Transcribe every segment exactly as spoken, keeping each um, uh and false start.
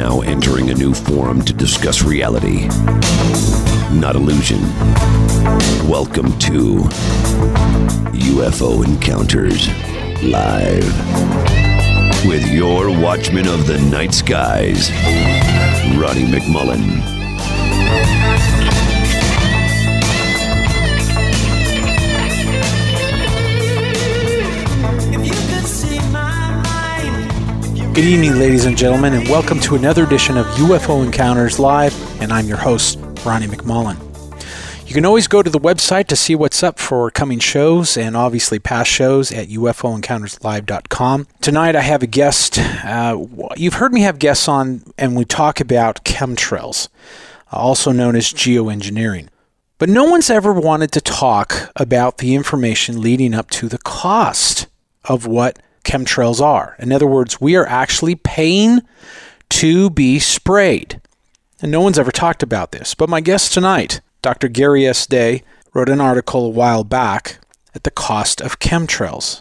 now entering a new forum to discuss reality, not illusion. Welcome to U F O Encounters Live with your Watchman of the Night Skies, Ronnie McMullen. Good evening, ladies and gentlemen, and welcome to another edition of U F O Encounters Live, and I'm your host, Ronnie McMullen. You can always go to the website to see what's up for coming shows and obviously past shows at U F O encounters live dot com. Tonight I have a guest. Uh, you've heard me have guests on, and we talk about chemtrails, also known as geoengineering. But no one's ever wanted to talk about the information leading up to the cost of what chemtrails are. In other words, we are actually paying to be sprayed. And no one's ever talked about this. But my guest tonight, Doctor Gary S. Day, wrote an article a while back at the cost of chemtrails.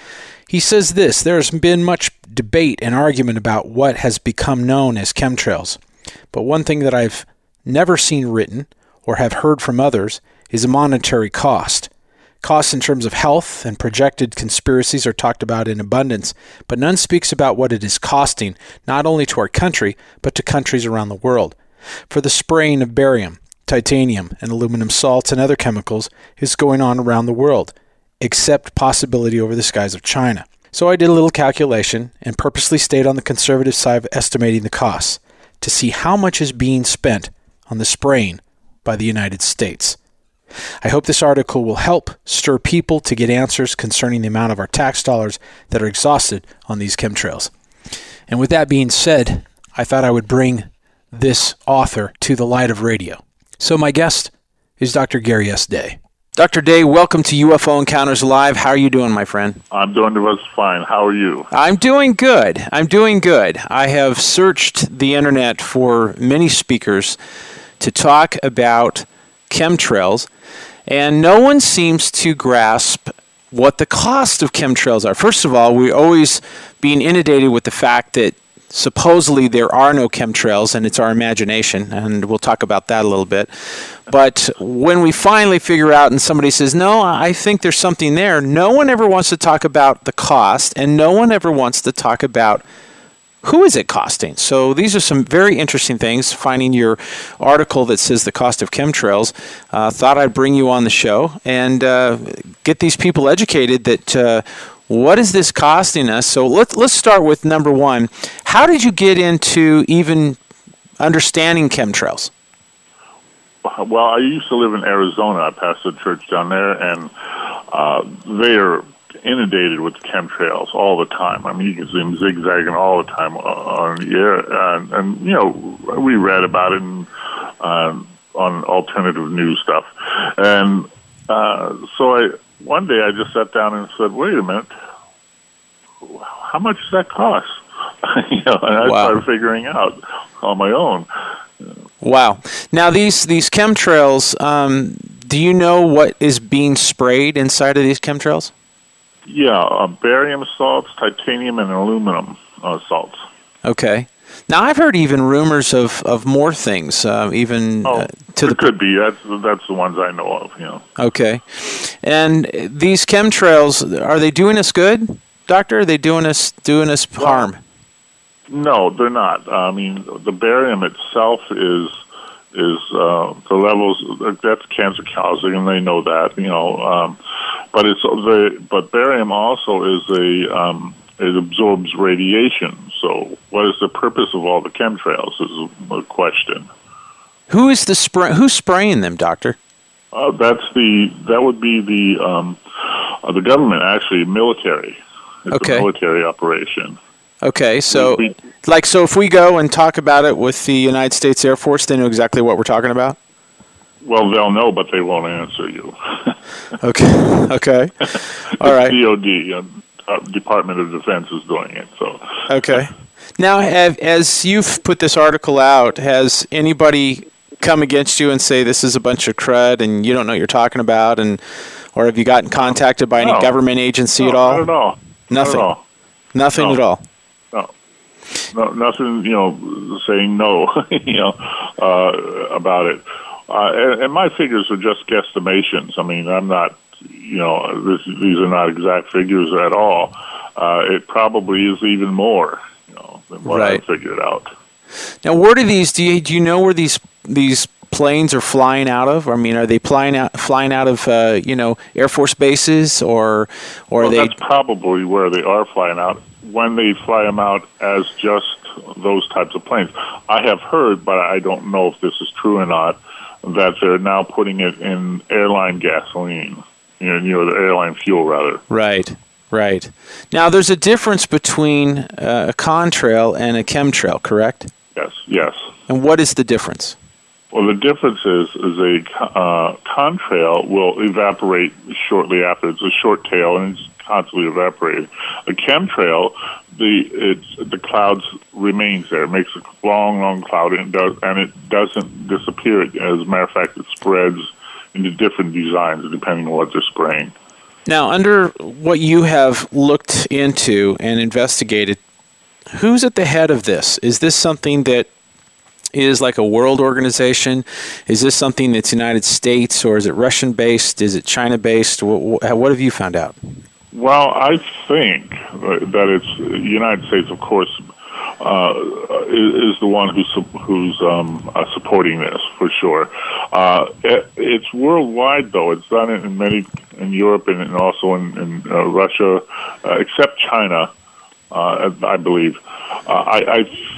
He says this: there has been much debate and argument about what has become known as chemtrails. But one thing that I've never seen written or have heard from others is a monetary cost. Costs in terms of health and projected conspiracies are talked about in abundance, but none speaks about what it is costing, not only to our country, but to countries around the world. For the spraying of barium, titanium, and aluminum salts and other chemicals is going on around the world, except possibility over the skies of China. So I did a little calculation and purposely stayed on the conservative side of estimating the costs to see how much is being spent on the spraying by the United States. I hope this article will help stir people to get answers concerning the amount of our tax dollars that are exhausted on these chemtrails. And with that being said, I thought I would bring this author to the light of radio. So my guest is Doctor Gary S. Day. Doctor Day, welcome to U F O Encounters Live. How are you doing, my friend? I'm doing just fine. How are you? I'm doing good. I'm doing good. I have searched the internet for many speakers to talk about chemtrails, and no one seems to grasp what the cost of chemtrails are. First of all, we're always being inundated with the fact that supposedly there are no chemtrails, and it's our imagination, and we'll talk about that a little bit. But when we finally figure out and somebody says, no, I think there's something there, no one ever wants to talk about the cost, and no one ever wants to talk about who is it costing? So these are some very interesting things. Finding your article that says the cost of chemtrails, uh, thought I'd bring you on the show and uh, get these people educated that uh, what is this costing us? So let's let's start with number one. How did you get into even understanding chemtrails? Well, I used to live in Arizona. I pastored a church down there, and uh, they are inundated with chemtrails all the time. I mean, you can see them zigzagging all the time on the air. And, and you know, we read about it in, uh, on alternative news stuff. And uh, so I one day I just sat down and said, wait a minute, how much does that cost? you know, and I wow. started figuring out on my own. Wow. Now, these, these chemtrails, um, do you know what is being sprayed inside of these chemtrails? Yeah, uh, barium salts, titanium, and aluminum uh, salts. Okay. Now, I've heard even rumors of, of more things, uh, even oh, uh, to it the could be. That's that's the ones I know of. You know. Okay. And these chemtrails, are they doing us good, Doctor? Are they doing us doing us well, harm? No, they're not. I mean, the barium itself is is uh, the levels that's cancer causing, and they know that. You know. Um, But it's the but barium also is a um, it absorbs radiation. So, what is the purpose of all the chemtrails? Is a question. Who is the spray? Who's spraying them, Doctor? Uh, that's the that would be the um, uh, the government, actually, military. It's okay. a military operation. Okay, so we, like so, if we go and talk about it with the United States Air Force, they know exactly what we're talking about. Well, they'll know, but they won't answer you. okay. Okay. All right. D O D, uh, uh, Department of Defense, is doing it. So. Okay. Now, have, as you've put this article out, has anybody come against you and say this is a bunch of crud and you don't know what you're talking about, and or have you gotten contacted by any no. government agency no, at all? Not at all. Nothing. Not at all. Nothing no. at all. No. No, nothing. You know, saying no, you know, uh, about it. Uh, and, and my figures are just guesstimations. I mean, I'm not, you know, this, these are not exact figures at all. Uh, it probably is even more, you know, than what right. I figured out. Now, where do these? Do you, do you know where these these planes are flying out of? I mean, are they flying out flying out of uh, you know, Air Force bases, or or well, are they? That's probably where they are flying out. When they fly them out as just those types of planes, I have heard, but I don't know if this is true or not, that they're now putting it in airline gasoline, you know, you know the airline fuel rather. Right. Right. Now, there's a difference between uh, a contrail and a chemtrail, correct? Yes, yes. And what is the difference? Well, the difference is, is a uh, contrail will evaporate shortly after. It's a short tail, and it's constantly evaporating. A chemtrail, the it's the clouds remains there. It makes a long, long cloud, and, does, and it doesn't disappear. As a matter of fact, it spreads into different designs depending on what they're spraying. Now, under what you have looked into and investigated, who's at the head of this? Is this something that is like a world organization? Is this something that's United States, or is it Russian-based? Is it China-based? What, what have you found out? Well, I think that it's the United States, of course, uh, is, is the one who's who's um, uh, supporting this for sure. Uh, it, it's worldwide, though. It's done in many in Europe and also in, in uh, Russia, uh, except China, uh, I believe. Uh, I,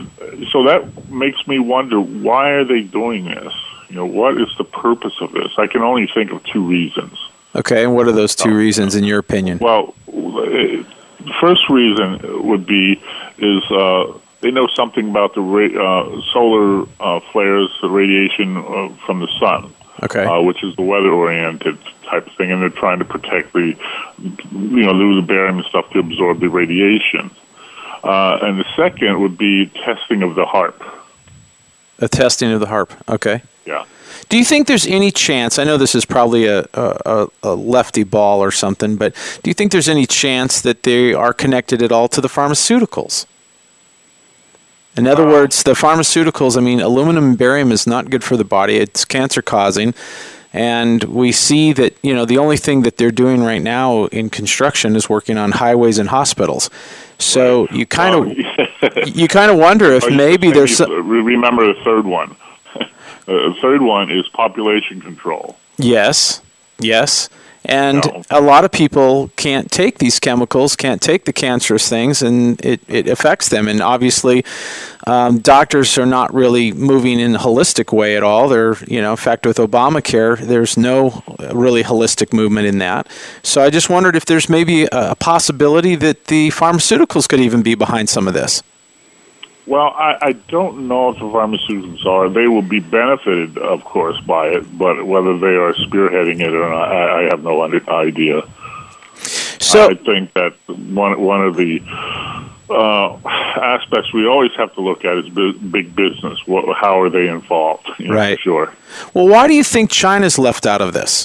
I so that makes me wonder, why are they doing this? You know, what is the purpose of this? I can only think of two reasons. Okay, and what are those two reasons in your opinion? Well, the first reason would be is uh, they know something about the ra- uh, solar uh, flares, the radiation uh, from the sun, okay, uh, which is the weather-oriented type of thing, and they're trying to protect the, you know, the barium and stuff to absorb the radiation. Uh, and the second would be testing of the HAARP. A testing of the HAARP, okay. Yeah. Do you think there's any chance, I know this is probably a, a, a lefty ball or something, but do you think there's any chance that they are connected at all to the pharmaceuticals? In other uh, words, the pharmaceuticals, I mean, aluminum and barium is not good for the body. It's cancer-causing. And we see that, you know, the only thing that they're doing right now in construction is working on highways and hospitals. So right. you kind of well, you kind of wonder if maybe there's some... Remember the third one. The third one is population control. Yes, yes. And no. a lot of people can't take these chemicals, can't take the cancerous things, and it, it affects them. And obviously, um, doctors are not really moving in a holistic way at all. They're, you know, in fact, with Obamacare, there's no really holistic movement in that. So I just wondered if there's maybe a possibility that the pharmaceuticals could even be behind some of this. Well, I, I don't know if the pharmaceuticals are. They will be benefited, of course, by it, but whether they are spearheading it or not, I, I have no idea. So I think that one one of the uh, aspects we always have to look at is big business. What, how are they involved? You know, right. Sure. Well, why do you think China's left out of this?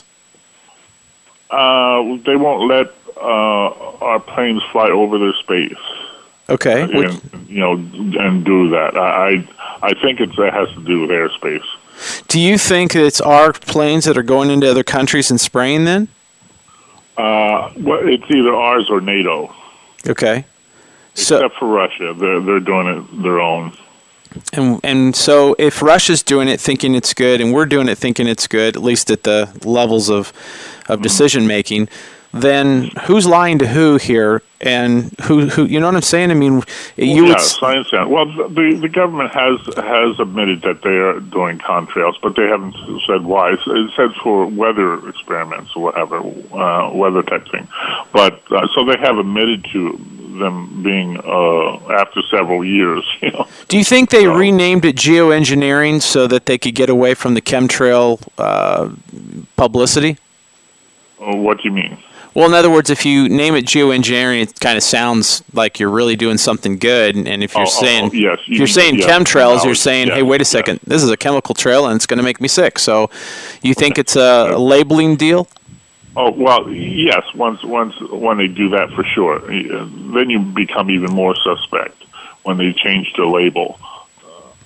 Uh, they won't let uh, our planes fly over their space. Okay. And, you know, and do that. I I think it's, it has to do with airspace. Do you think it's our planes that are going into other countries and spraying then? Uh, well, it's either ours or NATO. Okay. Except so, for Russia. They're, they're doing it their own. And and so if Russia's doing it thinking it's good and we're doing it thinking it's good, at least at the levels of, of decision making, then who's lying to who here, and who, who you know what I'm saying? I mean, you well, would... Yes, I understand. Well, the the government has has admitted that they are doing contrails, but they haven't said why. It said for weather experiments or whatever, uh, weather type thing. But uh, so they have admitted to them being uh, after several years. You know. Do you think they so, renamed it geoengineering so that they could get away from the chemtrail uh, publicity? What do you mean? Well, in other words, if you name it geoengineering, it kind of sounds like you're really doing something good. And if you're oh, saying oh, yes, if you're saying yes, chemtrails, no, you're saying, yes, hey, wait a second, yes. this is a chemical trail and it's going to make me sick. So, you think it's a labeling deal? Oh well, yes. Once once when they do that, for sure, then you become even more suspect when they change the label.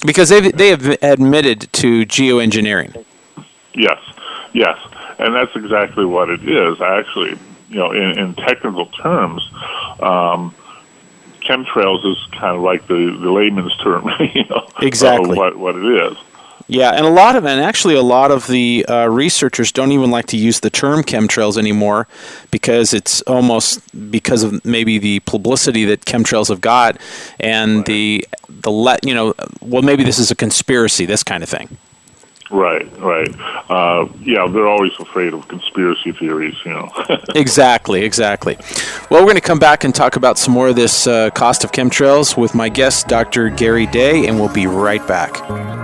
Because they they have admitted to geoengineering. Yes, yes, and that's exactly what it is. Actually, you know, in, in technical terms, um, chemtrails is kind of like the, the layman's term, you know, exactly of what what it is. Yeah, and a lot of, and actually a lot of the uh, researchers don't even like to use the term chemtrails anymore because it's almost because of maybe the publicity that chemtrails have got and right. the the let you know, well, maybe this is a conspiracy, this kind of thing. Right, right. Uh, yeah, they're always afraid of conspiracy theories, you know. Exactly, exactly. Well, we're going to come back and talk about some more of this uh, cost of chemtrails with my guest, Doctor Gary Day, and we'll be right back.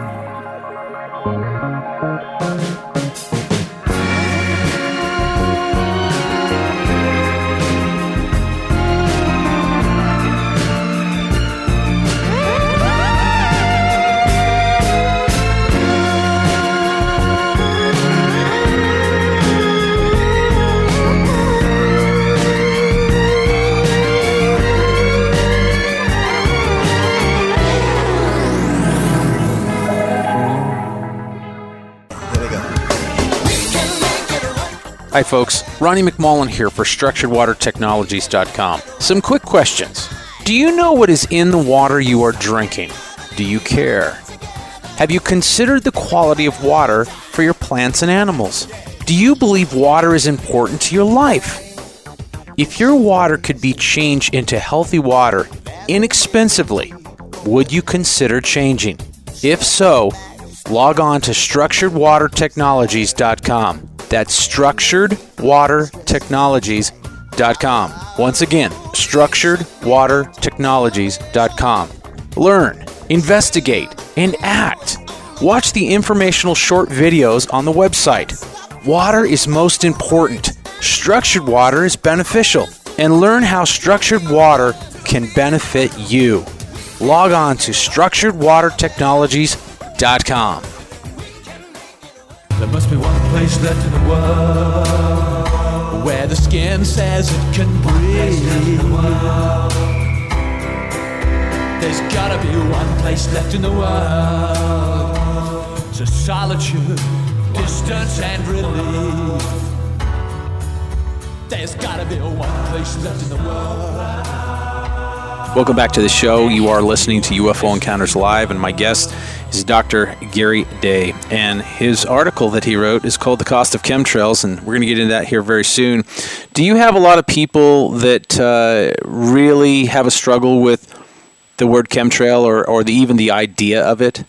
Hi folks, Ronnie McMullen here for Structured Water Technologies dot com. Some quick questions. Do you know what is in the water you are drinking? Do you care? Have you considered the quality of water for your plants and animals? Do you believe water is important to your life? If your water could be changed into healthy water inexpensively, would you consider changing? If so, log on to Structured Water Technologies dot com. That's Structured Water Technologies dot com. Once again, Structured Water Technologies dot com. Learn, investigate, and act. Watch the informational short videos on the website. Water is most important. Structured water is beneficial. And learn how structured water can benefit you. Log on to Structured Water Technologies dot com. There must be one place left in the world where the skin says it can breathe. There's gotta be one place left in the world to solitude, distance, and relief. There's gotta be one place left in the world. Welcome back to the show. You are listening to U F O Encounters Live, and my guest is Doctor Gary Day. And his article that he wrote is called The Cost of Chemtrails, and we're going to get into that here very soon. Do you have a lot of people that uh, really have a struggle with the word chemtrail or, or the, even the idea of it?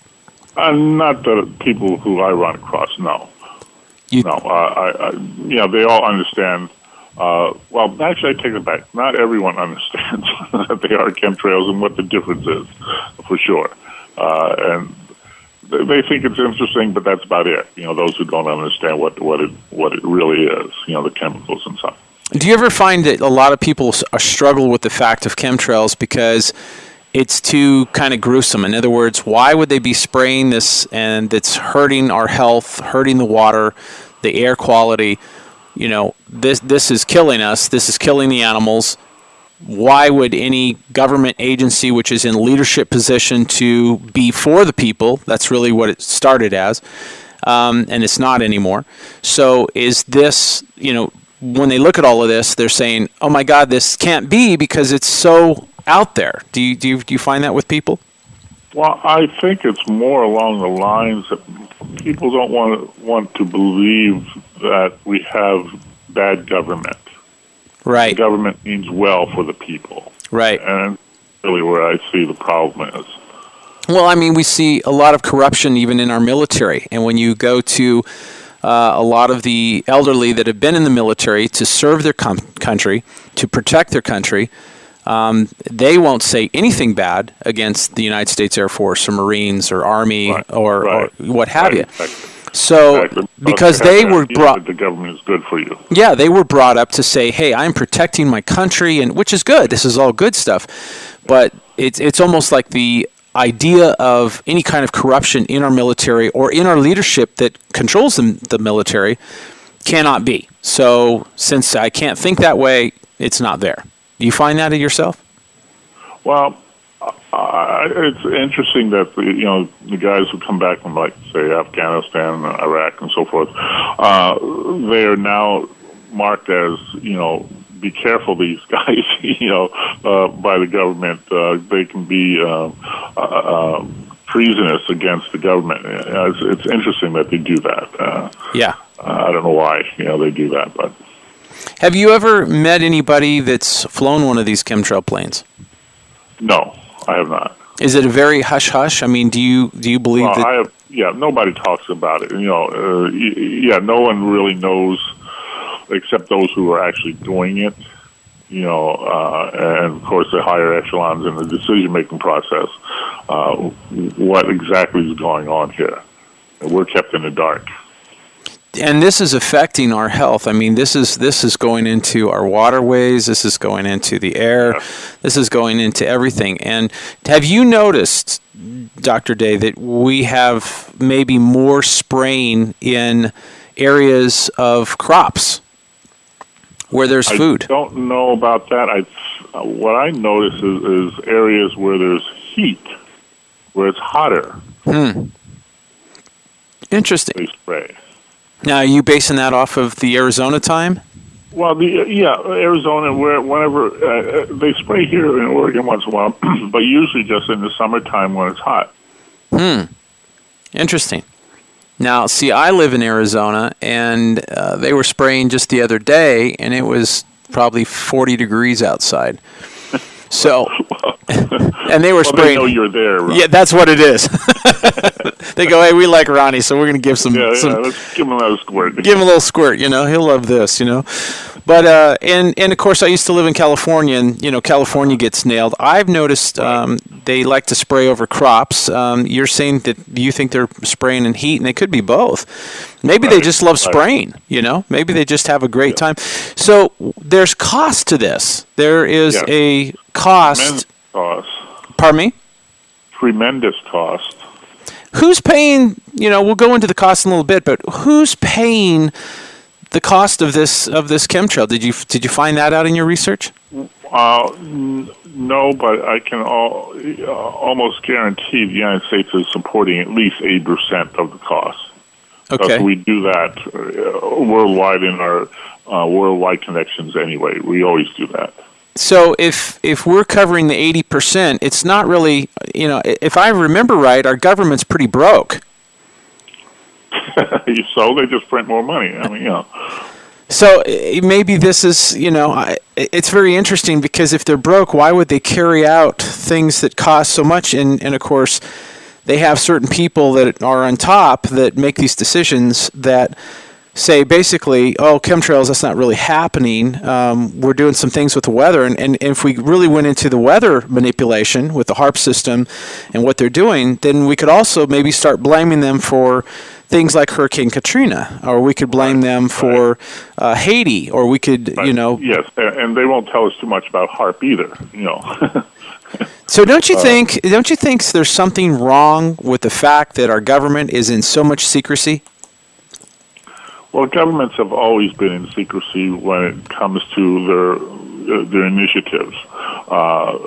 Uh, not the people who I run across, no. You, no, uh, I, I, you know, they all understand. Uh, well, actually, I take it back. Not everyone understands that they are chemtrails and what the difference is, for sure. Uh, and they think it's interesting, but that's about it. You know, those who don't understand what what it what it really is. You know, the chemicals and stuff. Do you ever find that a lot of people struggle with the fact of chemtrails because it's too kind of gruesome? In other words, why would they be spraying this and it's hurting our health, hurting the water, the air quality? You know, this this is killing us. This is killing the animals. Why would any government agency which is in leadership position to be for the people, that's really what it started as, um, and it's not anymore. So is this, you know, when they look at all of this, they're saying, oh my God, this can't be because it's so out there. Do you, do you, do you find that with people? Well, I think it's more along the lines that people don't want to, want to believe that we have bad government. Right. The government means well for the people. Right. And really where I see the problem is. Well, I mean, we see a lot of corruption even in our military. And when you go to uh, a lot of the elderly that have been in the military to serve their com- country, to protect their country, um, they won't say anything bad against the United States Air Force or Marines or Army right. or, right. or what have right. you. Exactly. So, exactly. because they were brought, the government is good for you. Yeah, they were brought up to say, "Hey, I'm protecting my country," and which is good. This is all good stuff, but it's it's almost like the idea of any kind of corruption in our military or in our leadership that controls the, the military cannot be. So, since I can't think that way, it's not there. Do you find that in yourself? Well, Uh, it's interesting that the, you know the guys who come back from, like, say, Afghanistan, Iraq, and so forth, uh, they are now marked as, you know, be careful, these guys, you know, uh, by the government. Uh, they can be uh, uh, uh, treasonous against the government. Uh, it's, it's interesting that they do that. Uh, yeah. Uh, I don't know why, you know, they do that, but. Have you ever met anybody that's flown one of these chemtrail planes? No, I have not. Is it a very hush-hush? I mean, do you do you believe well, that... I have, yeah, nobody talks about it. You know, uh, yeah, no one really knows except those who are actually doing it. You know, uh, and of course the higher echelons in the decision-making process. Uh, what exactly is going on here? We're kept in the dark. And this is affecting our health. I mean, this is this is going into our waterways. This is going into the air. Yeah. This is going into everything. And have you noticed, Doctor Day, that we have maybe more spraying in areas of crops where there's food? I don't know about that. I uh, what I notice is, is areas where there's heat, where it's hotter. Hmm. Interesting. They spray. Now, are you basing that off of the Arizona time? Well, the yeah, Arizona, where whenever uh, they spray here in Oregon once in a while, but usually just in the summertime when it's hot. Hmm. Interesting. Now, see, I live in Arizona, and uh, they were spraying just the other day, and it was probably forty degrees outside. So, and they were well, spraying. They know you're there, right? Yeah, that's what it is. They go, hey, we like Ronnie, so we're going to give some. Yeah, some yeah, let's give him a little squirt. Give him a little squirt, you know. He'll love this, you know. But, uh, and, and of course, I used to live in California, and, you know, California gets nailed. I've noticed um, they like to spray over crops. Um, you're saying that you think they're spraying in heat, and they could be both. Maybe right. they just love spraying, right. you know. Maybe they just have a great yeah. time. So there's cost to this. There is yeah. a cost. Tremendous cost. Pardon me? Tremendous cost. Who's paying, you know, we'll go into the cost in a little bit, but who's paying the cost of this of this chemtrail? Did you did you find that out in your research? Uh, n- no, but I can all, uh, almost guarantee the United States is supporting at least eighty percent of the cost. Okay. Uh, we do that uh, worldwide in our uh, worldwide connections anyway. We always do that. So if if we're covering the eighty percent, it's not really, you know, if I remember right, our government's pretty broke. So they just print more money. I mean, you know. So maybe this is, you know, it's very interesting because if they're broke, why would they carry out things that cost so much? And, and of course, they have certain people that are on top that make these decisions that say basically, oh, chemtrails, that's not really happening. Um, we're doing some things with the weather. And, and if we really went into the weather manipulation with the HAARP system and what they're doing, then we could also maybe start blaming them for things like Hurricane Katrina, or we could blame right. them for right. uh, Haiti, or we could, right. you know. Yes, and they won't tell us too much about HAARP either, you know. So don't you uh, think, don't you think there's something wrong with the fact that our government is in so much secrecy? Well, governments have always been in secrecy when it comes to their uh, their initiatives. Uh,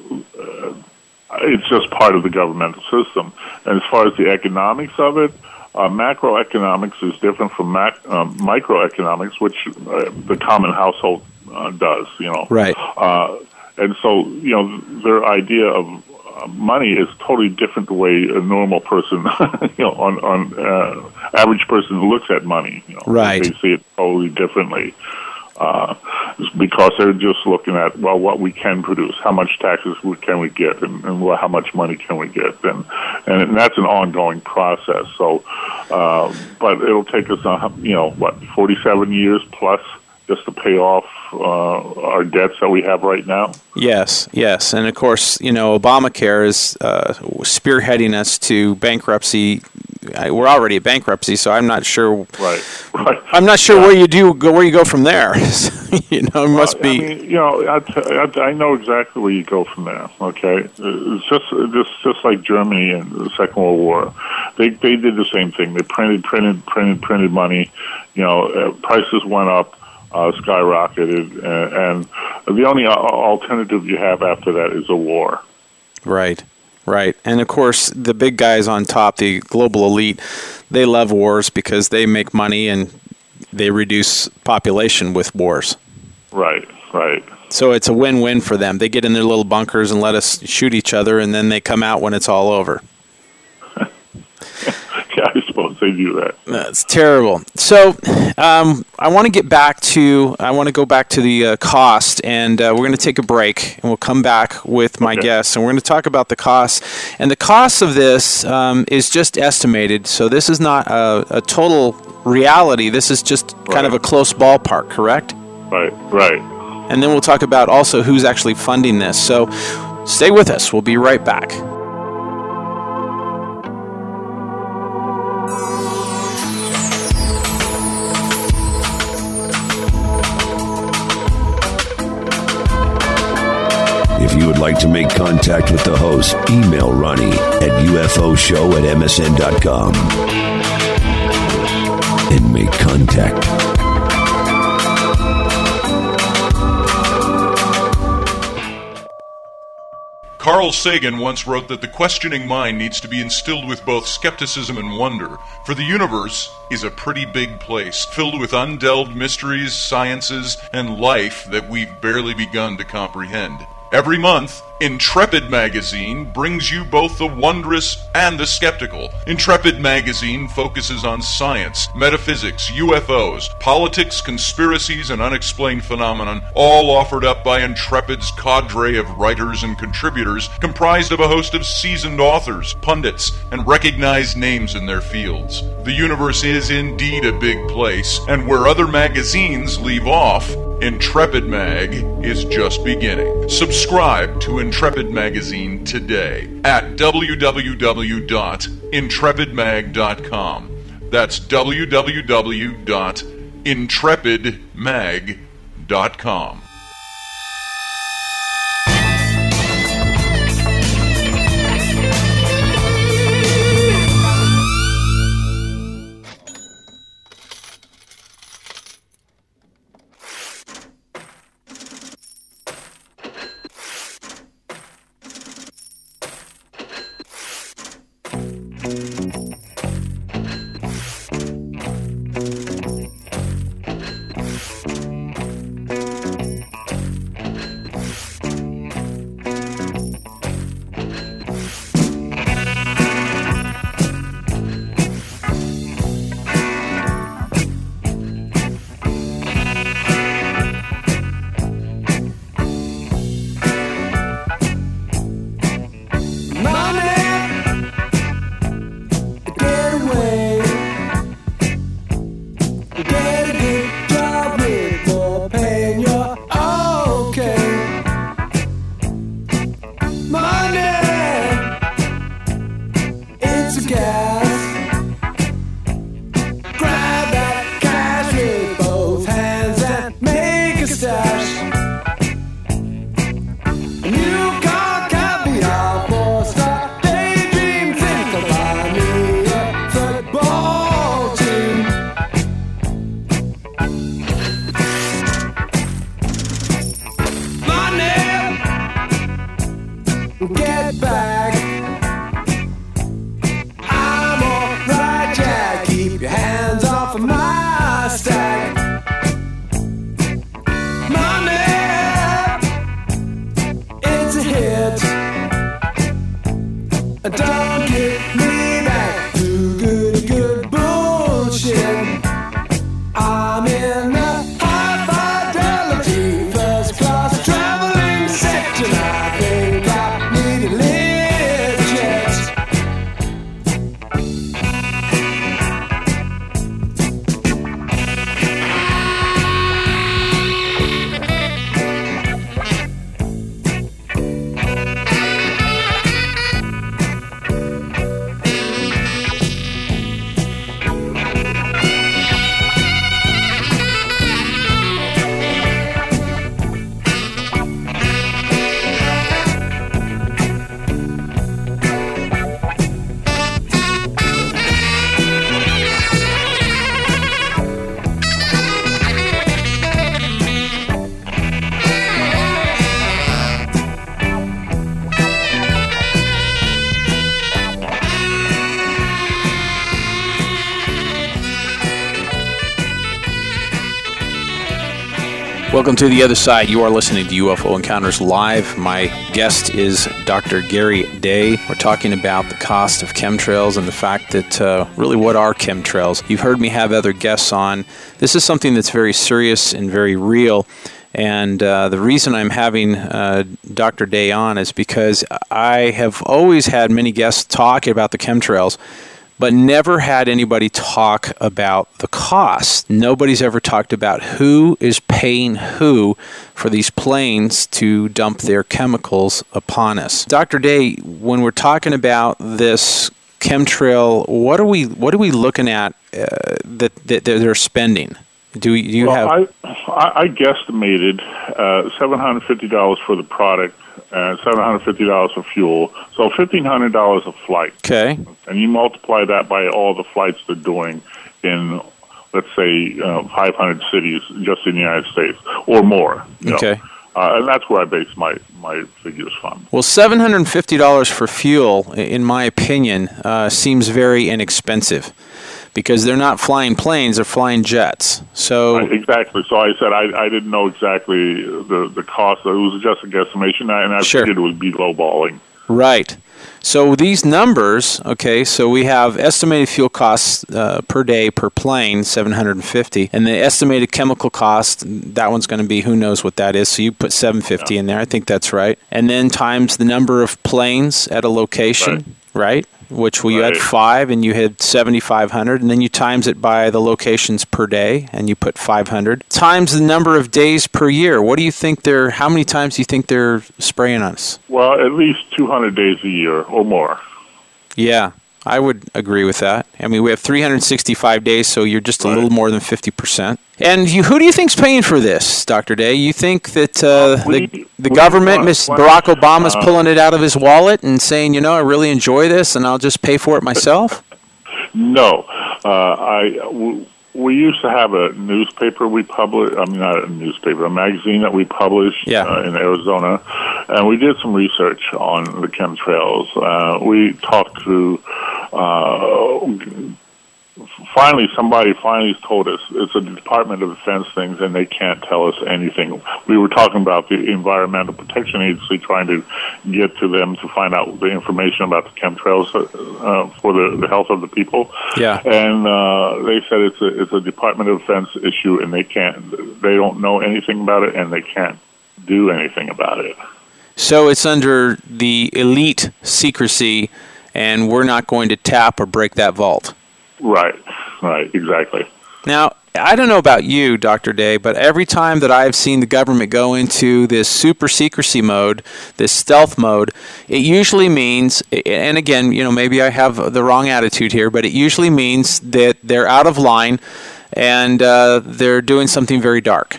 it's just part of the governmental system. And as far as the economics of it, uh, macroeconomics is different from mac- um, microeconomics, which uh, the common household uh, does. You know, right? Uh, and so, you know, their idea of money is totally different the way a normal person, you know, on on uh, average person looks at money. You know, right. They see it totally differently uh, because they're just looking at, well, what we can produce, how much taxes can we get, and, and well, how much money can we get, and and that's an ongoing process. So, uh, but it'll take us, uh, you know, what, forty-seven years plus just to pay off uh, our debts that we have right now. Yes, yes. And, of course, you know, Obamacare is uh, spearheading us to bankruptcy. We're already at bankruptcy, so I'm not sure. Right, right. I'm not sure yeah. where you do go. Where you go from there? You know, it must well, be. I mean, you know, I, I, I know exactly where you go from there. Okay, it's just just just like Germany in the Second World War. They they did the same thing. They printed, printed, printed, printed money. You know, uh, prices went up. Uh, skyrocketed, and, and the only alternative you have after that is a war. Right, right. And of course, the big guys on top, the global elite, they love wars because they make money and they reduce population with wars. Right, right. So it's a win-win for them. They get in their little bunkers and let us shoot each other, and then they come out when it's all over. Yeah, I suppose they do that. That's terrible. So um, I want to get back to, I want to go back to the uh, cost, and uh, we're going to take a break, and we'll come back with my Okay. guests, and we're going to talk about the costs. And the cost of this um, is just estimated, so this is not a, a total reality. This is just kind Right. of a close ballpark, correct? Right, right. And then we'll talk about also who's actually funding this. So stay with us. We'll be right back. If you would like to make contact with the host, email Ronnie at U F O show at M S N dot com and make contact. Carl Sagan once wrote that the questioning mind needs to be instilled with both skepticism and wonder, for the universe is a pretty big place, filled with undelved mysteries, sciences, and life that we've barely begun to comprehend. Every month, Intrepid Magazine brings you both the wondrous and the skeptical. Intrepid Magazine focuses on science, metaphysics, U F Os, politics, conspiracies, and unexplained phenomenon, all offered up by Intrepid's cadre of writers and contributors, comprised of a host of seasoned authors, pundits, and recognized names in their fields. The universe is indeed a big place, and where other magazines leave off, Intrepid Mag is just beginning. Subscribe to Intrepid Magazine today at w w w dot intrepid mag dot com. That's w w w dot intrepid mag dot com. Welcome to The Other Side. You are listening to U F O Encounters Live. My guest is Doctor Gary Day. We're talking about the cost of chemtrails and the fact that uh, really what are chemtrails. You've heard me have other guests on. This is something that's very serious and very real. And uh, the reason I'm having uh, Doctor Day on is because I have always had many guests talk about the chemtrails, but never had anybody talk about the cost. Nobody's ever talked about who is paying who for these planes to dump their chemicals upon us. Doctor Day, when we're talking about this chemtrail, what are we what are we looking at uh, that, that they're spending? Do you well, have? I, I guesstimated uh, seven hundred fifty dollars for the product and seven hundred fifty dollars for fuel, so fifteen hundred dollars a flight. Okay. And you multiply that by all the flights they're doing in, let's say, uh, five hundred cities just in the United States or more. You okay. know? Uh, and that's where I base my, my figures from. Well, seven hundred fifty dollars for fuel, in my opinion, uh, seems very inexpensive. Because they're not flying planes, they're flying jets. So right, exactly. So I said I, I didn't know exactly the, the cost. It was just a guesstimation, and I sure. figured it would be lowballing. Right. So these numbers, okay, so we have estimated fuel costs uh, per day per plane, seven hundred fifty, and the estimated chemical cost, that one's going to be who knows what that is, so you put seven hundred fifty yeah. in there. I think that's right. And then times the number of planes at a location, right? right? Which we right. had five, and you had seventy-five hundred, and then you times it by the locations per day, and you put five hundred. Times the number of days per year. What do you think they're, how many times do you think they're spraying on us? Well, at least two hundred days a year or more. Yeah, I would agree with that. I mean, we have three hundred sixty-five days, so you're just a right. little more than fifty percent. And you, who do you think's paying for this, Doctor Day? You think that uh, we, the, the we government, Mister Barack Obama's uh, pulling it out of his wallet and saying, you know, I really enjoy this and I'll just pay for it myself? No. Uh, I, w- we used to have a newspaper we published, I mean, not a newspaper, a magazine that we published yeah. uh, in Arizona, and we did some research on the chemtrails. Uh, we talked to... Uh, Finally, somebody finally told us it's a Department of Defense things, and they can't tell us anything. We were talking about the Environmental Protection Agency trying to get to them to find out the information about the chemtrails uh, for the, the health of the people. Yeah, and uh, they said it's a it's a Department of Defense issue, and they can't they don't know anything about it, and they can't do anything about it. So it's under the elite secrecy, and we're not going to tap or break that vault. Right, right, exactly. Now, I don't know about you, Doctor Day, but every time that I've seen the government go into this super secrecy mode, this stealth mode, it usually means, and again, you know, maybe I have the wrong attitude here, but it usually means that they're out of line and uh, they're doing something very dark.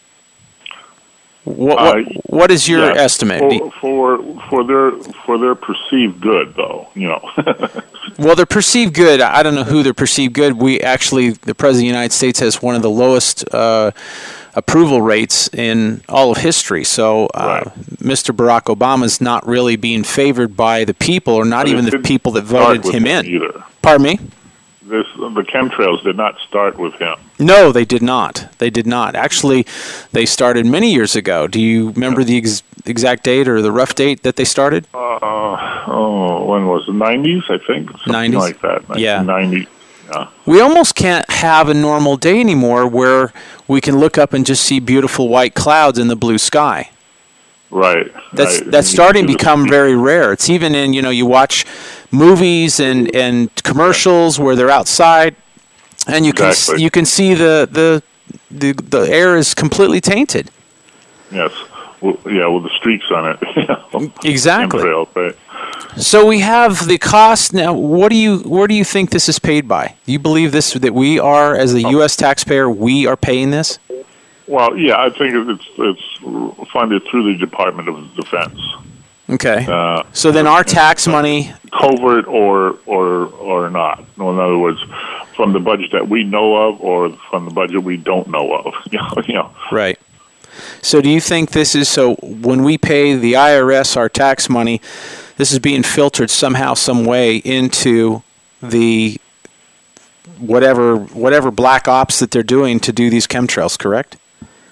What, what, uh, what is your yeah, estimate? For, for for their for their perceived good, though, you know. Well, they're perceived good. I don't know who they're perceived good. We actually, the President of the United States has one of the lowest uh, approval rates in all of history. So uh, right. Mister Barack Obama is not really being favored by the people, or not but even the people that voted him in. Either. Pardon me? This, the chemtrails did not start with him. No, they did not. They did not. Actually, they started many years ago. Do you remember the ex- exact date or the rough date that they started? Uh, oh, when was it? nineties, I think. Something nineties? Like that. Yeah. nineties. Yeah. We almost can't have a normal day anymore where we can look up and just see beautiful white clouds in the blue sky. Right. That's right. that's starting to become very rare. It's even in, you know, you watch movies and, and commercials where they're outside, and you exactly. can you can see the, the the the air is completely tainted. Yes. Well, yeah, with the streaks on it. Exactly. Chemtrail, right. So we have the cost now. What do you where do you think this is paid by? Do you believe this that we are, as a U S taxpayer, we are paying this? Well, yeah, I think it's it's funded through the Department of Defense. Okay. Uh, so then our tax money, covert or or or not. In other words, from the budget that we know of, or from the budget we don't know of. You know. You know. Right. So do you think this is so when we pay the I R S our tax money, this is being filtered somehow, some way into the whatever whatever black ops that they're doing to do these chemtrails, correct?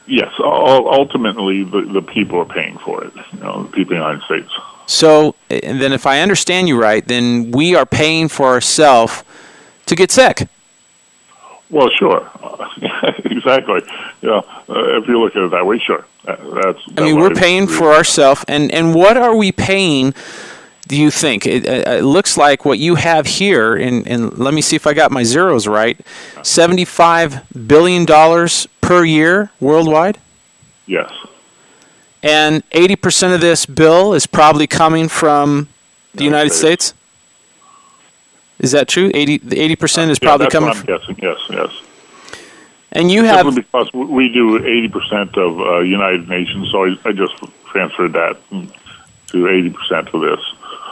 Yes, u- ultimately the, the people are paying for it, you know, the people in the United States. So, and then if I understand you right, then we are paying for ourselves to get sick. Well, sure. Exactly. You know, uh, if you look at it that way, sure. That, that's, I mean, we're paying for ourselves, and, and what are we paying, do you think? It, it looks like what you have here, and, and let me see if I got my zeros right, seventy-five billion dollars per year worldwide? Yes. And eighty percent of this bill is probably coming from the United, United States. States? Is that true? eighty the eighty percent is yeah, probably that's coming what I'm guessing. Yes, yes. And you have simply because we do eighty percent of uh, United Nations, so I, I just transferred that to eighty percent of this.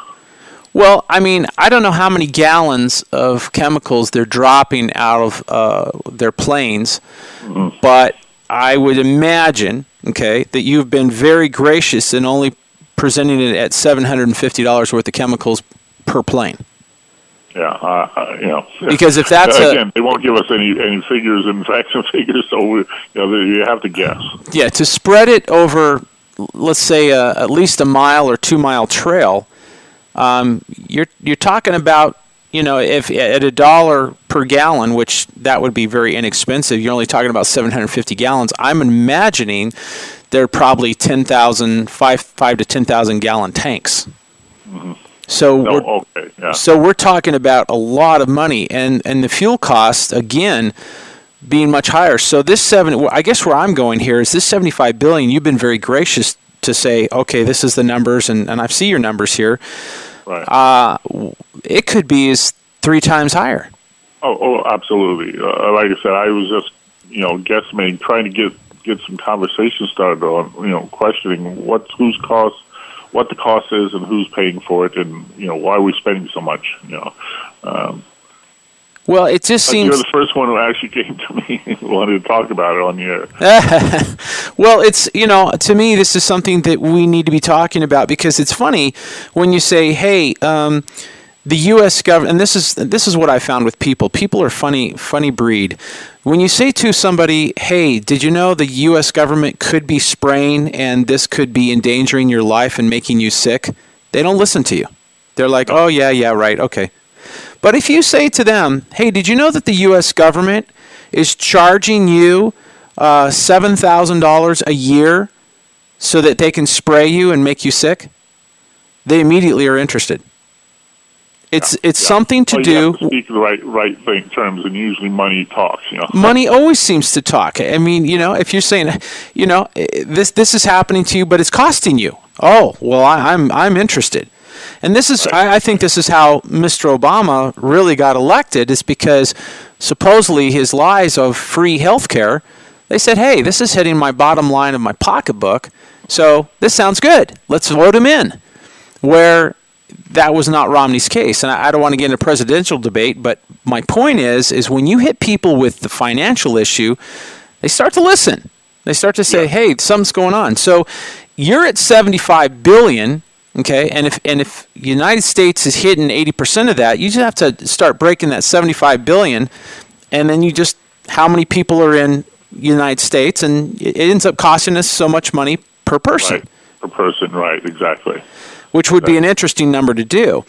Well, I mean, I don't know how many gallons of chemicals they're dropping out of uh, their planes, mm-hmm. but I would imagine, okay, that you've been very gracious in only presenting it at seven hundred fifty dollars worth of chemicals per plane. Yeah, uh, you know. Because if that's again, a, they won't give us any, any figures and facts and figures, so we, you know, you have to guess. Yeah, to spread it over, let's say, a, at least a mile or two mile trail, um, you're you're talking about, you know, if at a dollar per gallon, which that would be very inexpensive, you're only talking about seven hundred fifty gallons. I'm imagining they're probably ten thousand, five five to ten thousand gallon tanks. Mm-hmm. So no, we're, okay, yeah. so we're talking about a lot of money, and, and the fuel cost again being much higher. So this seven, I guess where I'm going here is this seventy-five billion. You've been very gracious to say, okay, this is the numbers, and, and I see your numbers here. Right. Uh, it could be as three times higher. Oh, oh, absolutely. Uh, like I said, I was just, you know, guesstimating, trying to get get some conversation started on, you know, questioning what whose cost. what the cost is and who's paying for it, and you know why are we spending so much. You know, um, well, it just seems you're the first one who actually came to me and wanted to talk about it on the air. Well, it's, you know, to me this is something that we need to be talking about, because it's funny when you say, "Hey, um, the U S government," and this is this is what I found with people. People are funny, funny breed. When you say to somebody, "Hey, did you know the U S government could be spraying and this could be endangering your life and making you sick?" They don't listen to you. They're like, "Oh, yeah, yeah, right, okay." But if you say to them, "Hey, did you know that the U S government is charging you uh, seven thousand dollars a year so that they can spray you and make you sick?" They immediately are interested. It's yeah, it's yeah. something to well, do. You have to speak the right right thing terms, and usually money talks. You know, money always seems to talk. I mean, you know, if you're saying, you know, this this is happening to you, but it's costing you. Oh, well, I, I'm I'm interested, and this is right. I, I think this is how Mister Obama really got elected, is because supposedly his lies of free health care. They said, "Hey, this is hitting my bottom line of my pocketbook, so this sounds good. Let's vote him in." Where that was not Romney's case, and I don't want to get into a presidential debate, but my point is, is when you hit people with the financial issue, they start to listen. They start to say, yeah. "Hey, something's going on." So you're at seventy-five billion, okay, and if and if the United States is hitting eighty percent of that, you just have to start breaking that seventy-five billion, and then you just how many people are in the United States, and it ends up costing us so much money per person. Right. Per person, right? Exactly. Which would be an interesting number to do.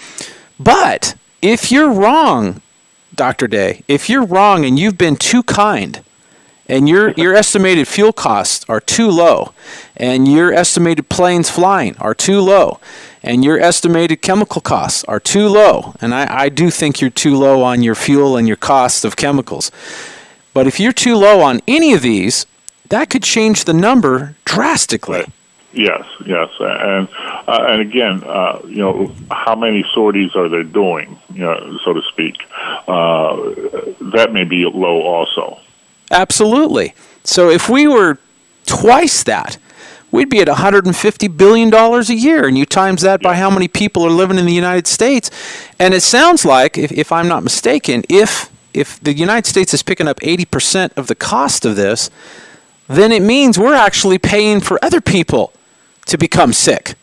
But if you're wrong, Doctor Day, if you're wrong and you've been too kind, and your your estimated fuel costs are too low, and your estimated planes flying are too low, and your estimated chemical costs are too low, and I, I do think you're too low on your fuel and your cost of chemicals. But if you're too low on any of these, that could change the number drastically. Right. Yes, yes, and uh, and again, uh, you know, how many sorties are they doing, you know, so to speak? Uh, that may be low also. Absolutely. So if we were twice that, we'd be at one hundred fifty billion dollars a year, and you times that yeah. by how many people are living in the United States. And it sounds like, if, if I'm not mistaken, if if the United States is picking up eighty percent of the cost of this, then it means we're actually paying for other people to become sick.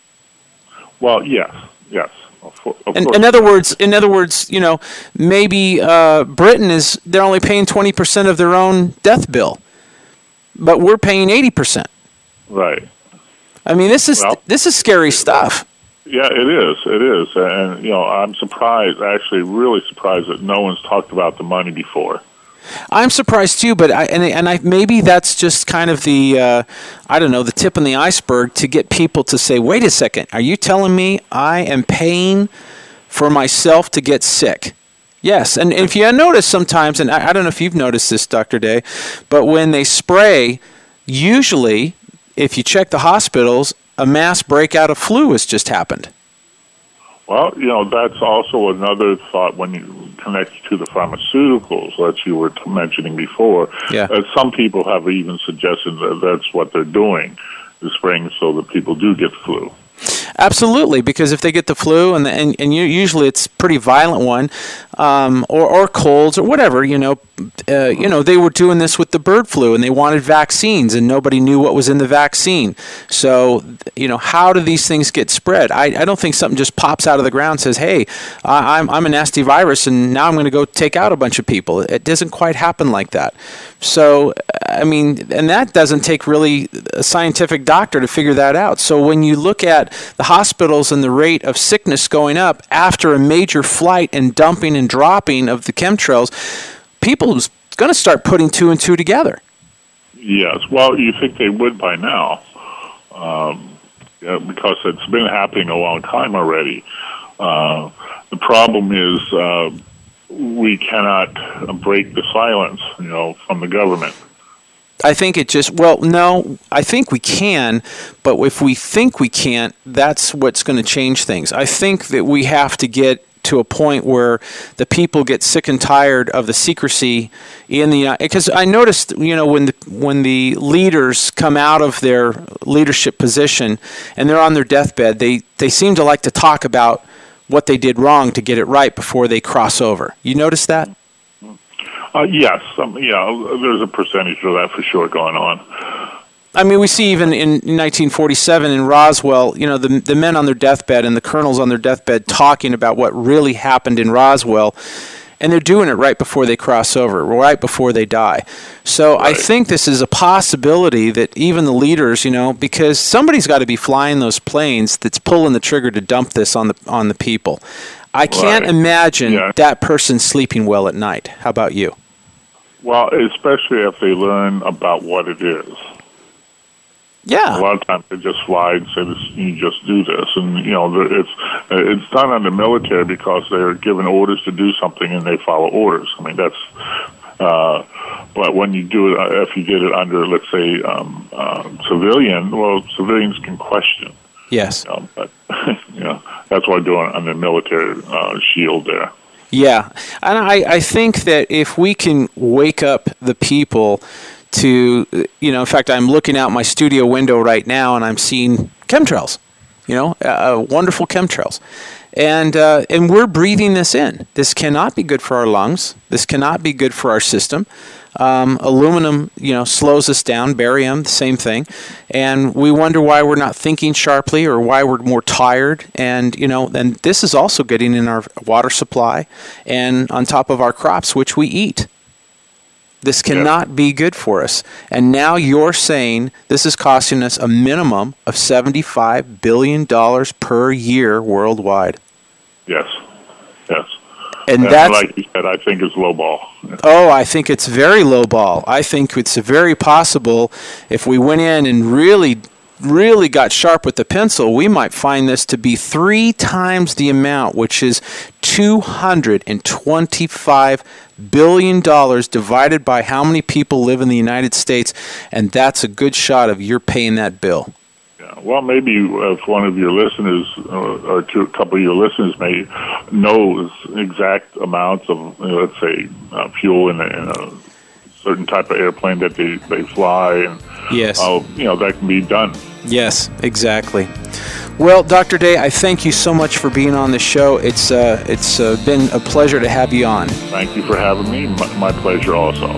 Well, yes, yes. Of, of in, course. in other words, in other words, you know, maybe uh, Britain is they're only paying twenty percent of their own death bill. but we're paying eighty percent. Right. I mean, this is Well, this is scary stuff. Yeah, it is. It is. And, you know, I'm surprised, actually really surprised that no one's talked about the money before. I'm surprised too, but I, and and I maybe that's just kind of the uh, I don't know, the tip on the iceberg to get people to say, wait a second, are you telling me I am paying for myself to get sick? Yes, and if you notice sometimes, and I, I don't know if you've noticed this, Doctor Day, but when they spray, usually if you check the hospitals, a mass breakout of flu has just happened. Well, you know, that's also another thought when you connect to the pharmaceuticals that you were mentioning before. Yeah. Uh, some people have even suggested that that's what they're doing, is spraying so that people do get flu. Absolutely, because if they get the flu, and and, and you, usually it's a pretty violent one, um, or, or colds or whatever, you know, uh, you know, they were doing this with the bird flu, and they wanted vaccines, and nobody knew what was in the vaccine. So, you know, how do these things get spread? I, I don't think something just pops out of the ground and says, hey, I, I'm, I'm a nasty virus, and now I'm going to go take out a bunch of people. It doesn't quite happen like that. So, I mean, and that doesn't take really a scientific doctor to figure that out. So when you look at the hospitals and the rate of sickness going up after a major flight and dumping and dropping of the chemtrails, people are going to start putting two and two together. Yes. Well, you think they would by now, um, yeah, because it's been happening a long time already. Uh, the problem is uh, we cannot break the silence, you know, from the government. I think it just, well, no, I think we can, but if we think we can't, that's what's going to change things. I think that we have to get to a point where the people get sick and tired of the secrecy in the, because I noticed, you know, when the, when the leaders come out of their leadership position and they're on their deathbed, they, they seem to like to talk about what they did wrong to get it right before they cross over. You notice that? Uh, yes, um, yeah, there's a percentage of that for sure going on. I mean, we see even in nineteen forty-seven in Roswell, you know, the the men on their deathbed and the colonels on their deathbed talking about what really happened in Roswell, and they're doing it right before they cross over, right before they die. So right. I think this is a possibility that even the leaders, you know, because somebody's got to be flying those planes that's pulling the trigger to dump this on the on the people. I can't right. imagine yeah. that person sleeping well at night. How about you? Well, especially if they learn about what it is. Yeah. A lot of times they just fly and say, this, "You just do this," and you know it's it's done under military because they're given orders to do something and they follow orders. I mean that's. Uh, but when you do it, if you did it under, let's say, um, uh, civilian, well, civilians can question. Yes. You know, but you know that's what I do on, on the military uh, shield there. Yeah, and I, I think that if we can wake up the people to, you know, in fact, I'm looking out my studio window right now and I'm seeing chemtrails, you know, uh, wonderful chemtrails. And uh, and we're breathing this in. This cannot be good for our lungs. This cannot be good for our system. Um, aluminum, you know, slows us down. Barium, the same thing. And we wonder why we're not thinking sharply or why we're more tired. And, you know, and this is also getting in our water supply and on top of our crops, which we eat. This cannot yeah. be good for us. And now you're saying this is costing us a minimum of seventy-five billion dollars per year worldwide. Yes, yes. And, and that's, like you said, I think it's low ball. Oh, I think it's very low ball. I think it's very possible if we went in and really, really got sharp with the pencil, we might find this to be three times the amount, which is two hundred twenty-five billion dollars divided by how many people live in the United States, and that's a good shot of you're paying that bill. Yeah, well, maybe if one of your listeners uh, or two, a couple of your listeners may knows exact amounts of, you know, let's say, uh, fuel in a, in a certain type of airplane that they, they fly, and yes, uh, you know, that can be done. Yes, exactly. Well, Doctor Day, I thank you so much for being on the show. It's uh, it's uh, been a pleasure to have you on. Thank you for having me. My, my pleasure also.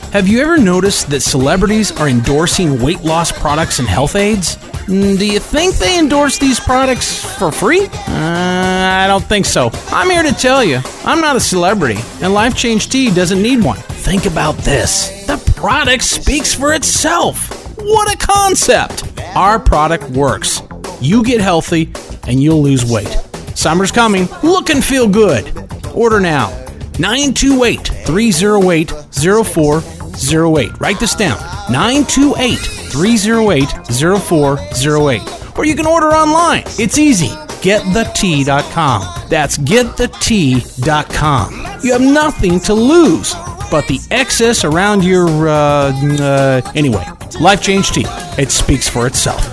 Have you ever noticed that celebrities are endorsing weight loss products and health aids? Mm, do you think they endorse these products for free? Uh, I don't think so. I'm here to tell you, I'm not a celebrity, and Life Change Tea doesn't need one. Think about this. The product speaks for itself. What a concept! Our product works. You get healthy, and you'll lose weight. Summer's coming. Look and feel good. Order now. nine two eight, three oh eight, oh four oh eight. Write this down. nine two eight, three oh eight, oh four oh eight. Or you can order online. It's easy. get the tea dot com. That's get the tea dot com. You have nothing to lose but the excess around your, uh, uh, anyway. Life Change Tea. It speaks for itself.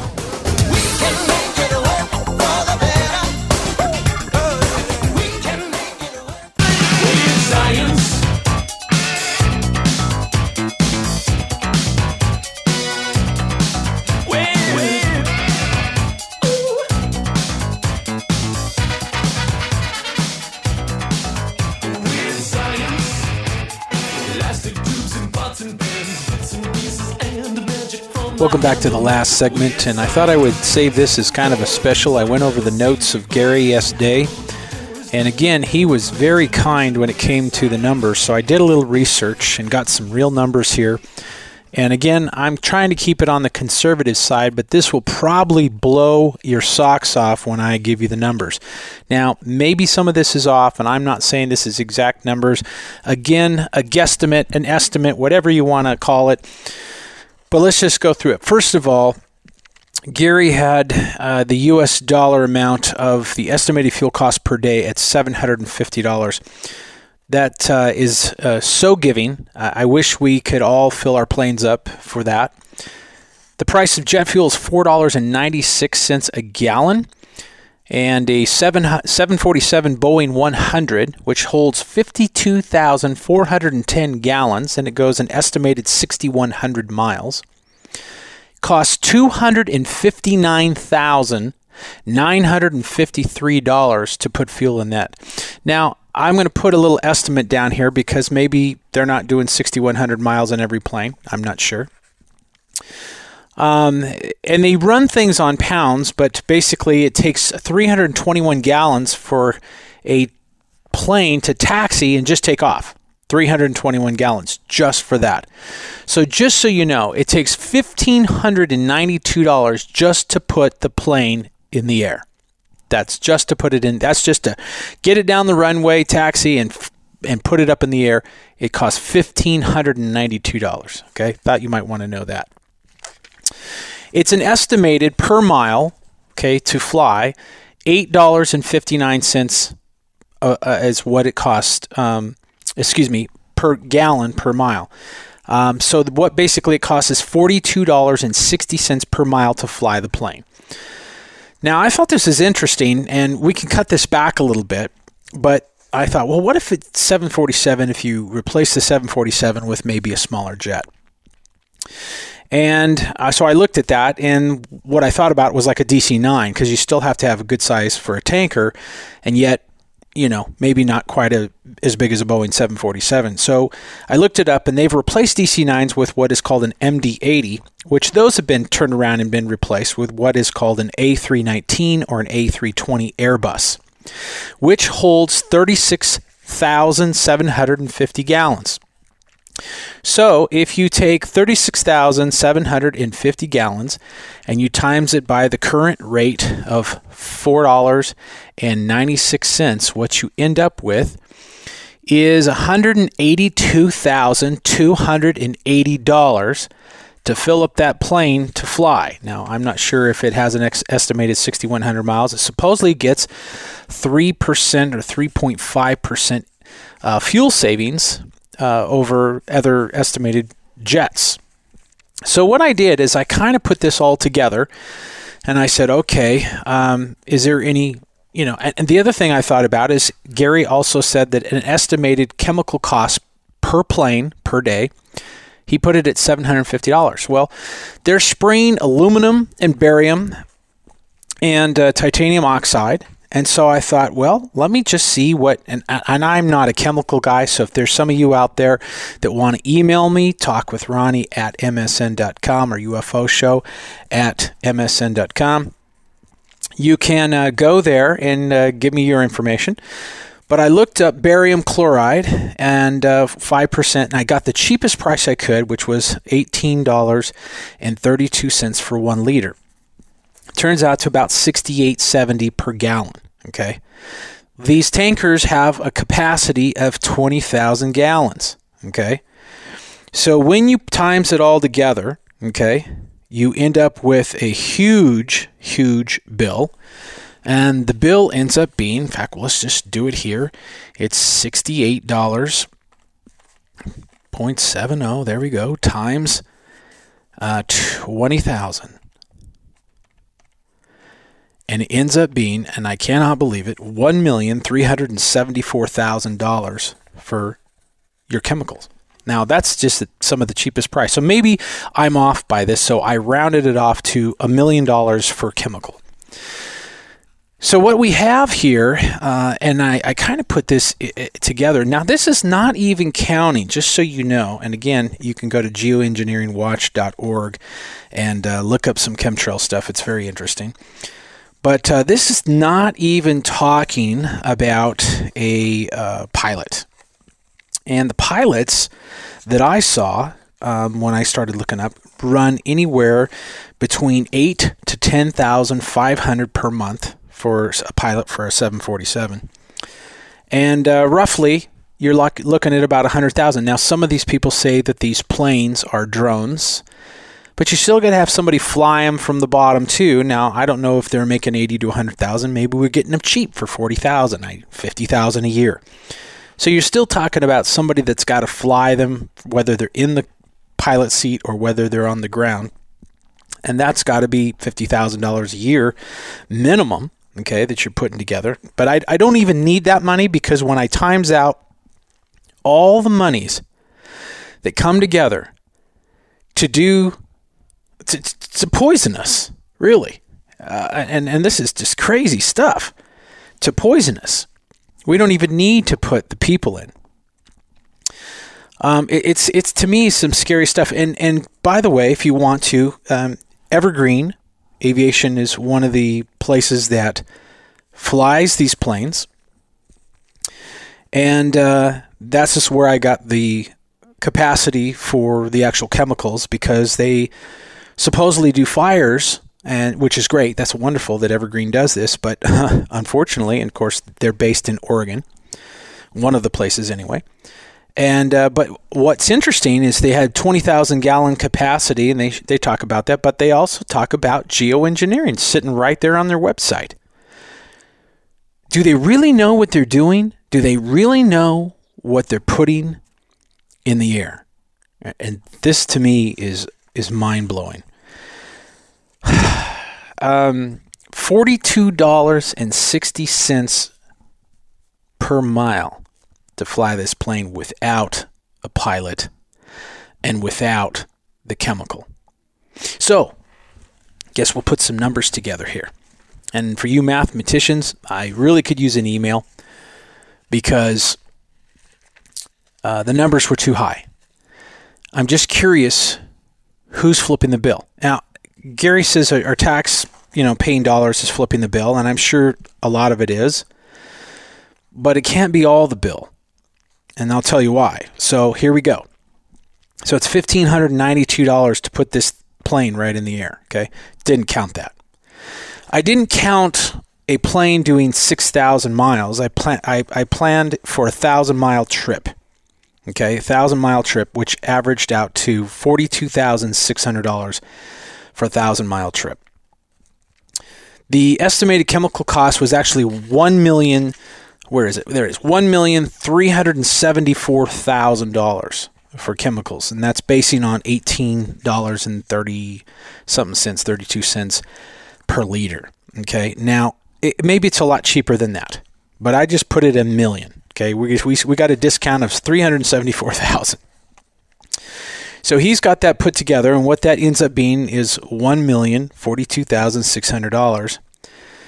Welcome back to the last segment, and I thought I would save this as kind of a special. I went over the notes of Gary S. Day, and again, he was very kind when it came to the numbers, so I did a little research and got some real numbers here. And again, I'm trying to keep it on the conservative side, but this will probably blow your socks off when I give you the numbers. Now, maybe some of this is off, and I'm not saying this is exact numbers. Again, a guesstimate, an estimate, whatever you want to call it. But let's just go through it. First of all, Gary had uh, the U S dollar amount of the estimated fuel cost per day at seven hundred fifty dollars. That uh, is uh, so giving. Uh, I wish we could all fill our planes up for that. The price of jet fuel is four dollars and ninety-six cents a gallon. And a seven forty-seven Boeing one hundred, which holds fifty-two thousand four hundred ten gallons, and it goes an estimated six thousand one hundred miles, costs two hundred fifty-nine thousand nine hundred fifty-three dollars to put fuel in that. Now, I'm going to put a little estimate down here because maybe they're not doing six thousand one hundred miles on every plane. I'm not sure. Um, and they run things on pounds, but basically it takes three hundred twenty-one gallons for a plane to taxi and just take off. three hundred twenty-one gallons just for that. So just so you know, it takes one thousand five hundred ninety-two dollars just to put the plane in the air. That's just to put it in. That's just to get it down the runway, taxi, and and put it up in the air. It costs one thousand five hundred ninety-two dollars. Okay, thought you might want to know that. It's an estimated per mile, okay, to fly, eight dollars and fifty-nine cents uh, uh, is what it costs, um, excuse me, per gallon per mile. Um, so what basically it costs is forty-two dollars and sixty cents per mile to fly the plane. Now, I thought this is interesting, and we can cut this back a little bit, but I thought, well, what if it's seven forty-seven if you replace the seven forty-seven with maybe a smaller jet? And uh, so I looked at that, and what I thought about was like a D C nine, because you still have to have a good size for a tanker, and yet, you know, maybe not quite a, as big as a Boeing seven forty-seven. So I looked it up, and they've replaced D C nines with what is called an M D eighty, which those have been turned around and been replaced with what is called an A three nineteen or an A three twenty Airbus, which holds thirty-six thousand seven hundred fifty gallons. So if you take thirty-six thousand seven hundred fifty gallons and you times it by the current rate of four dollars and ninety-six cents, what you end up with is one hundred eighty-two thousand two hundred eighty dollars to fill up that plane to fly. Now, I'm not sure if it has an ex- estimated six thousand one hundred miles. It supposedly gets three percent or three point five percent uh, fuel savings Uh, over other estimated jets. So what I did is I kind of put this all together, and I said, okay, um, is there any, you know, and, and the other thing I thought about is Gary also said that an estimated chemical cost per plane per day, he put it at seven hundred fifty dollars. Well, they're spraying aluminum and barium and uh, titanium oxide And so I thought, well, let me just see what, and, and I'm not a chemical guy, so if there's some of you out there that want to email me, talk with Ronnie at M S N dot com or U F O show at M S N dot com, you can uh, go there and uh, give me your information. But I looked up barium chloride and uh, five percent, and I got the cheapest price I could, which was eighteen dollars and thirty-two cents for one liter. Turns out to about sixty-eight seventy per gallon. Okay, these tankers have a capacity of twenty thousand gallons. Okay, so when you times it all together, okay, you end up with a huge, huge bill. And the bill ends up being, in fact, well, let's just do it here. It's sixty-eight dollars and seventy cents, there we go, times uh, twenty thousand. And it ends up being, and I cannot believe it, one million three hundred seventy-four thousand dollars for your chemicals. Now, that's just some of the cheapest price. So maybe I'm off by this, so I rounded it off to a million dollars for chemical. So what we have here, uh, and I, I kind of put this I- I together. Now, this is not even counting, just so you know. And again, you can go to geoengineering watch dot org and uh, look up some chemtrail stuff. It's very interesting. But uh, this is not even talking about a uh, pilot. And the pilots that I saw um, when I started looking up run anywhere between eight to ten thousand five hundred per month for a pilot for a seven forty-seven. And uh, roughly, you're look, looking at about one hundred thousand. Now, some of these people say that these planes are drones, but you still got to have somebody fly them from the bottom too. Now, I don't know if they're making eighty to one hundred thousand. Maybe we're getting them cheap for forty thousand, fifty thousand a year. So you're still talking about somebody that's got to fly them, whether they're in the pilot seat or whether they're on the ground. And that's got to be fifty thousand dollars a year minimum, okay, that you're putting together. But I, I don't even need that money, because when I times out all the monies that come together to do, to, to poison us, really, uh, and, and this is just crazy stuff, to poison us. We don't even need to put the people in. Um, it, it's it's to me some scary stuff. And and by the way, if you want to, um, Evergreen Aviation is one of the places that flies these planes, and uh, that's just where I got the capacity for the actual chemicals, because they supposedly do fires. And which is great. That's wonderful that Evergreen does this. But uh, unfortunately, and of course, they're based in Oregon, one of the places anyway. And uh, but what's interesting is they had twenty thousand gallon capacity, and they they talk about that. But they also talk about geoengineering sitting right there on their website. Do they really know what they're doing? Do they really know what they're putting in the air? And this, to me, is is mind blowing. um, forty-two dollars and sixty cents per mile to fly this plane without a pilot and without the chemical. So, guess we'll put some numbers together here. And for you mathematicians, I really could use an email, because uh, the numbers were too high. I'm just curious who's flipping the bill. Now, Gary says our tax, you know, paying dollars is flipping the bill, and I'm sure a lot of it is, but it can't be all the bill, and I'll tell you why. So here we go. So it's one thousand five hundred ninety-two dollars to put this plane right in the air, okay? Didn't count that. I didn't count a plane doing six thousand miles. I, plan- I, I planned for a one thousand mile trip, okay? A one thousand mile trip, which averaged out to forty-two thousand six hundred dollars for a thousand mile trip. The estimated chemical cost was actually one million. Where is it? There it is. One million three hundred seventy-four thousand dollars for chemicals, and that's basing on eighteen dollars and thirty something cents, thirty-two cents per liter. Okay. Now it, maybe it's a lot cheaper than that, but I just put it a million. Okay. We we we got a discount of three hundred seventy-four thousand. So he's got that put together, and what that ends up being is one million forty-two thousand six hundred dollars.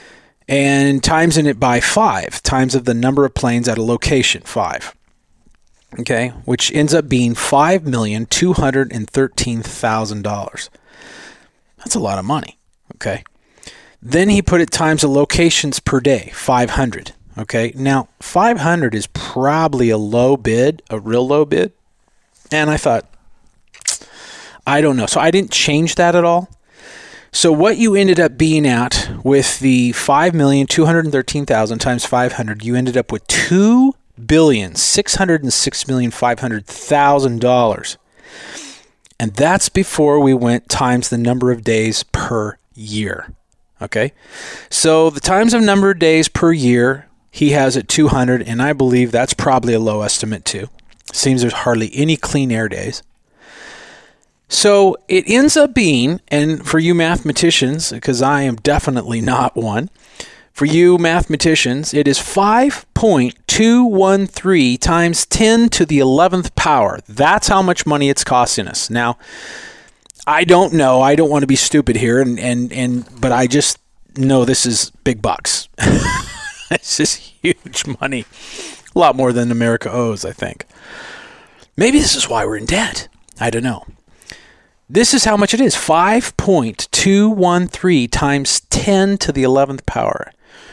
and timesing it by five, times of the number of planes at a location, five. Okay, which ends up being five million two hundred thirteen thousand dollars. That's a lot of money, okay? Then he put it times the locations per day, five hundred, okay? Now, five hundred is probably a low bid, a real low bid. And I thought, I don't know. So I didn't change that at all. So what you ended up being at with the five million two hundred thirteen thousand times five hundred, you ended up with two billion six hundred six million five hundred thousand dollars. And that's before we went times the number of days per year. Okay? So the times of number of days per year, he has at two hundred, and I believe that's probably a low estimate too. Seems there's hardly any clean air days. So it ends up being, and for you mathematicians, because I am definitely not one, for you mathematicians, it is five point two one three times ten to the eleventh power. That's how much money it's costing us. Now, I don't know. I don't want to be stupid here, and, and, and but I just know this is big bucks. This is huge money. A lot more than America owes, I think. Maybe this is why we're in debt. I don't know. This is how much it is. five point two one three times ten to the eleventh power.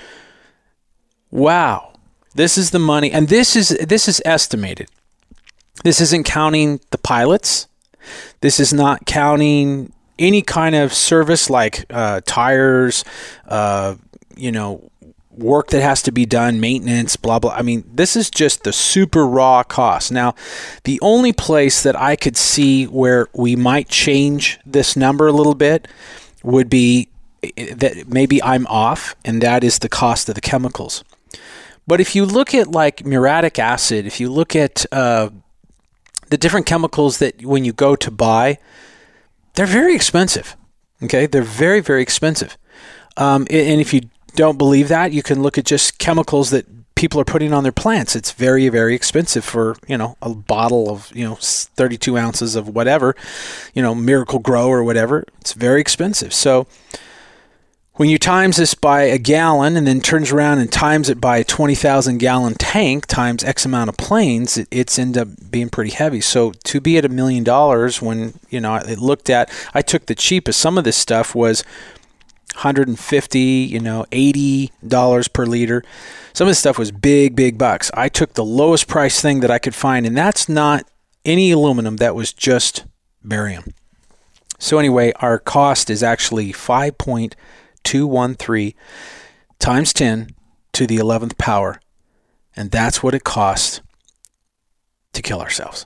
Wow. This is the money. And this is this is estimated. This isn't counting the pilots. This is not counting any kind of service like uh, tires, uh, you know, work that has to be done, maintenance, blah, blah. I mean, this is just the super raw cost. Now, the only place that I could see where we might change this number a little bit would be that maybe I'm off, and that is the cost of the chemicals. But if you look at like muriatic acid, if you look at uh, the different chemicals that when you go to buy, they're very expensive. Okay, they're very, very expensive. Um, and if you don't believe that, you can look at just chemicals that people are putting on their plants. It's very, very expensive for, you know, a bottle of, you know, thirty-two ounces of whatever, you know, Miracle Grow or whatever. It's very expensive. So when you times this by a gallon and then turns around and times it by a twenty thousand gallon tank times X amount of planes, it, it's end up being pretty heavy. So to be at a million dollars when, you know, it looked at, I took the cheapest. Some of this stuff was one hundred fifty, you know, eighty dollars per liter. Some of this stuff was big, big bucks. I took the lowest price thing that I could find, and that's not any aluminum. That was just barium. So anyway, our cost is actually five point two one three times ten to the eleventh power, and that's what it costs to kill ourselves.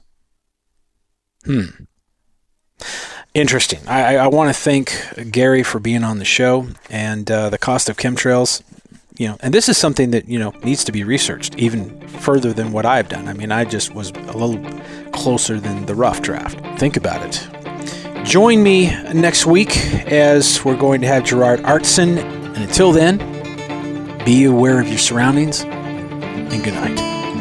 Hmm. Interesting. I, I want to thank Gary for being on the show, and uh, the cost of chemtrails, you know, and this is something that, you know, needs to be researched even further than what I've done. I mean, I just was a little closer than the rough draft. Think about it. Join me next week as we're going to have Gerard Artson, and until then, be aware of your surroundings, and good night.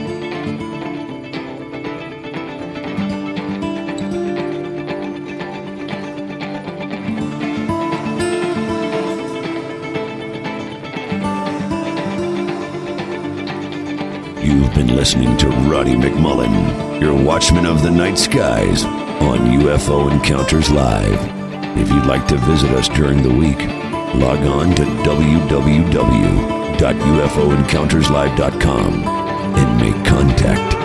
You've been listening to Ronnie McMullen, your watchman of the night skies on U F O Encounters Live. If you'd like to visit us during the week, log on to w w w dot u f o encounters live dot com and make contact.